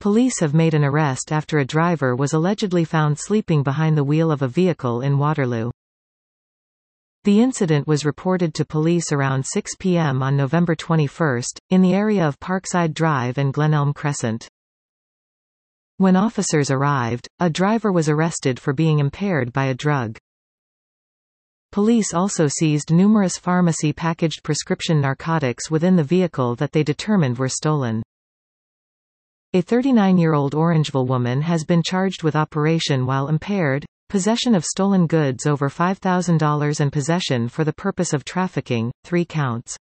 Police have made an arrest after a driver was allegedly found sleeping behind the wheel of a vehicle in Waterloo. The incident was reported to police around 6 p.m. on November 21, in the area of Parkside Drive and Glenelm Crescent. When officers arrived, a driver was arrested for being impaired by a drug. Police also seized numerous pharmacy-packaged prescription narcotics within the vehicle that they determined were stolen. A 39-year-old Orangeville woman has been charged with operation while impaired, possession of stolen goods over $5,000 and possession for the purpose of trafficking, 3 counts.